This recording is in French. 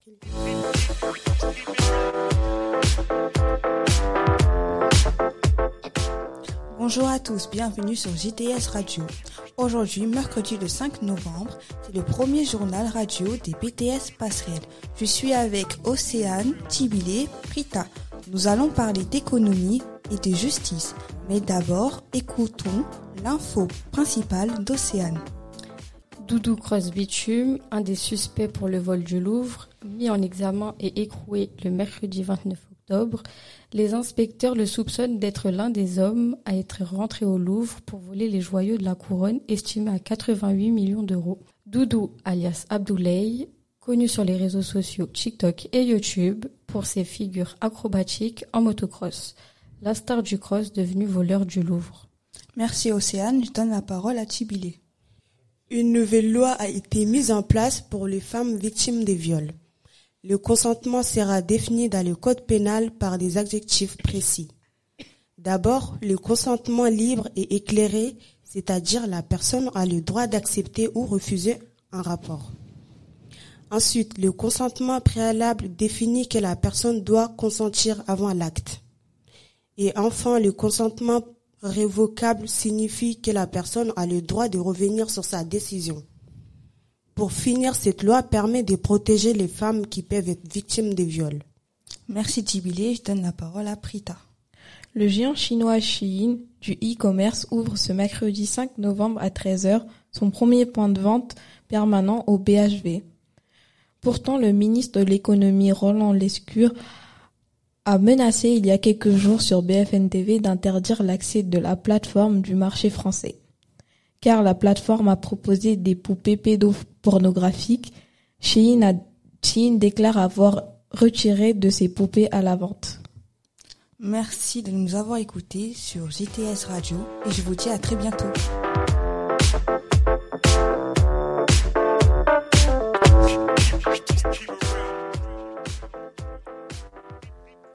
Bonjour à tous, bienvenue sur JTS Radio. Aujourd'hui, mercredi le 5 novembre, c'est le premier journal radio des BTS Passerelle. Je suis avec Océane, Tibilé, Prita. Nous allons parler d'économie et de justice. Mais d'abord, écoutons l'info principale d'Océane. Doudou Cross Bitume, un des suspects pour le vol du Louvre, mis en examen et écroué le mercredi 29 octobre, les inspecteurs le soupçonnent d'être l'un des hommes à être rentré au Louvre pour voler les joyaux de la couronne estimés à 88 millions d'euros. Doudou, alias Abdoulaye, connu sur les réseaux sociaux TikTok et YouTube pour ses figures acrobatiques en motocross, la star du cross devenue voleur du Louvre. Merci Océane, je donne la parole à Tibilé. Une nouvelle loi a été mise en place pour les femmes victimes des viols. Le consentement sera défini dans le code pénal par des adjectifs précis. D'abord, le consentement libre et éclairé, c'est-à-dire la personne a le droit d'accepter ou refuser un rapport. Ensuite, le consentement préalable définit que la personne doit consentir avant l'acte. Et enfin, le consentement révocable signifie que la personne a le droit de revenir sur sa décision. Pour finir, cette loi permet de protéger les femmes qui peuvent être victimes de viols. Merci Tibilé, je donne la parole à Prita. Le géant chinois Shein du e-commerce ouvre ce mercredi 5 novembre à 13h son premier point de vente permanent au BHV. Pourtant, le ministre de l'économie Roland Lescure a menacé il y a quelques jours sur BFM TV d'interdire l'accès de la plateforme du marché français. Car la plateforme a proposé des poupées pédopornographiques, Shein déclare avoir retiré de ses poupées à la vente. Merci de nous avoir écoutés sur JTS Radio et je vous dis à très bientôt.